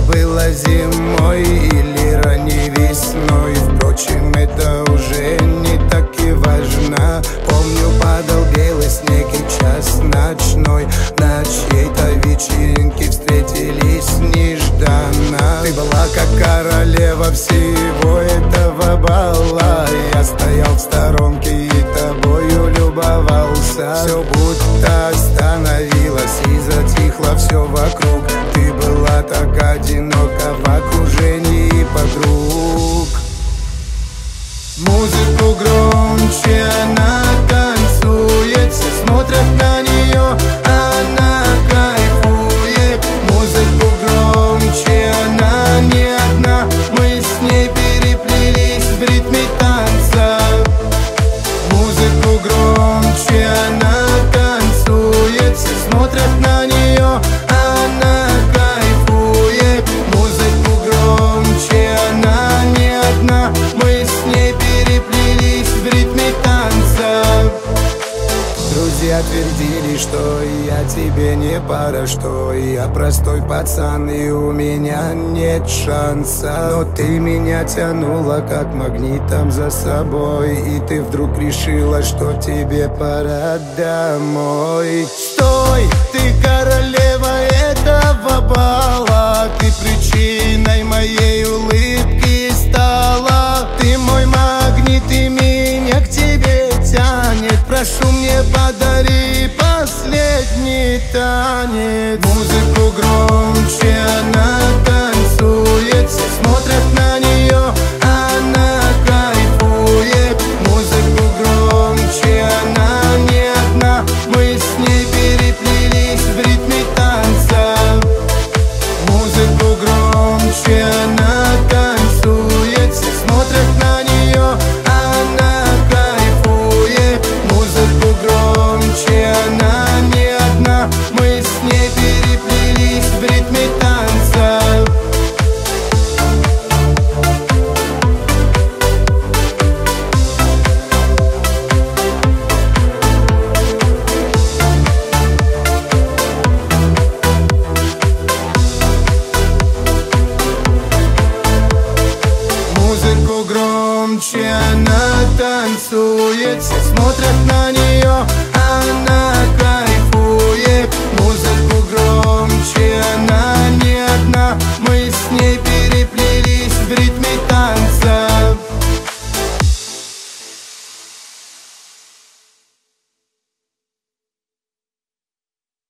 было зимой или ранней весной. Впрочем, это уже не так и важно. Помню, падал белый снег и час ночной. На чьей-то вечеринке встретились нежданно. Ты была как королева всего этого бала. Я стоял в сторонке и тобою любовался. Все будто остановилось и затихло все вокруг. Ты была так одинока в окружении подруг. Музыку громче, она танцует, все смотрят на нее, она кайфует. Музыку громче, она не одна, мы с ней переплелись в ритме танца. Музыку громче, она танцует, все смотрят на нее, она кайфует. Музыку громче, она не одна, мы с ней переплелись в ритме танца. Друзья твердили, что я тебе не пара, что я простой пацан и у меня нет шанса. Но ты меня тянула как магнитом за собой, и ты вдруг решила, что тебе пора домой. Стой, ты королева этого бала, ты причиной моей улыбки стала. Ты мой магнит и меня к тебе тянет. Прошу, мне подари последний танец. Музыку громче, она танцует, все смотрят на нее, она кайфует. Музыку громче, она не одна, мы с ней переплелись в ритме танца. Музыку громче, она танцует, все смотрят на нее, она кайфует. Музыку громче, она не одна, мы с ней переплелись в ритме танца. Музыку громче, она танцует, все смотрят на нее, она кайфует. Музыку громче, она не одна, мы с ней переплелись в ритме